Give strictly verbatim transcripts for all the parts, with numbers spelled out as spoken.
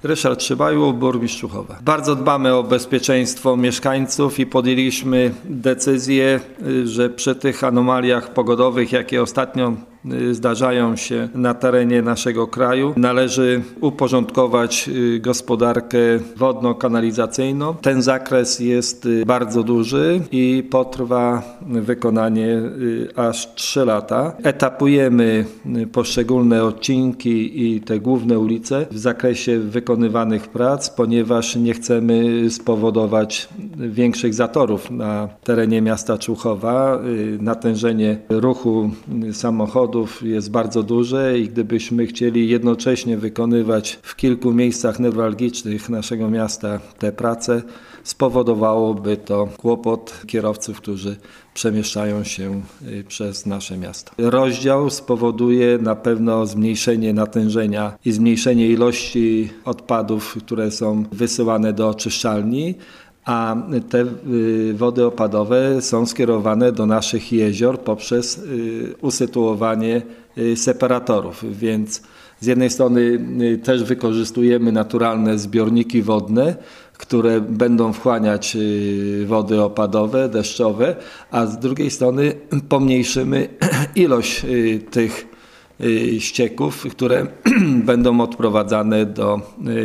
Ryszard Szybajło, burmistrz Czuchowa. Bardzo dbamy o bezpieczeństwo mieszkańców i podjęliśmy decyzję, że przy tych anomaliach pogodowych, jakie ostatnio zdarzają się na terenie naszego kraju, należy uporządkować gospodarkę wodno-kanalizacyjną. Ten zakres jest bardzo duży i potrwa wykonanie aż trzy lata. Etapujemy poszczególne odcinki i te główne ulice w zakresie wykonywanych prac, ponieważ nie chcemy spowodować większych zatorów na terenie miasta Czuchowa. Natężenie ruchu samochodów jest bardzo duże i gdybyśmy chcieli jednocześnie wykonywać w kilku miejscach newralgicznych naszego miasta te prace, spowodowałoby to kłopot kierowców, którzy przemieszczają się przez nasze miasto. Rozdział spowoduje na pewno zmniejszenie natężenia i zmniejszenie ilości odpadów, które są wysyłane do oczyszczalni, a te wody opadowe są skierowane do naszych jezior poprzez usytuowanie separatorów, więc z jednej strony też wykorzystujemy naturalne zbiorniki wodne, które będą wchłaniać wody opadowe, deszczowe, a z drugiej strony pomniejszymy ilość tych ścieków, które będą odprowadzane do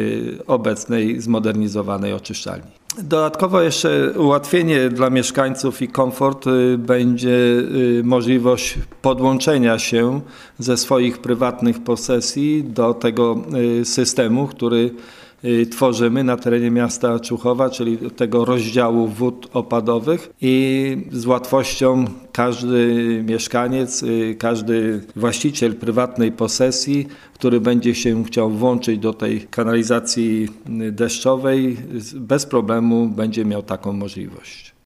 obecnej zmodernizowanej oczyszczalni. Dodatkowo jeszcze ułatwienie dla mieszkańców i komfort będzie możliwość podłączenia się ze swoich prywatnych posesji do tego systemu, który tworzymy na terenie miasta Czuchowa, czyli tego rozdziału wód opadowych, i z łatwością każdy mieszkaniec, każdy właściciel prywatnej posesji, który będzie się chciał włączyć do tej kanalizacji deszczowej, bez problemu będzie miał taką możliwość.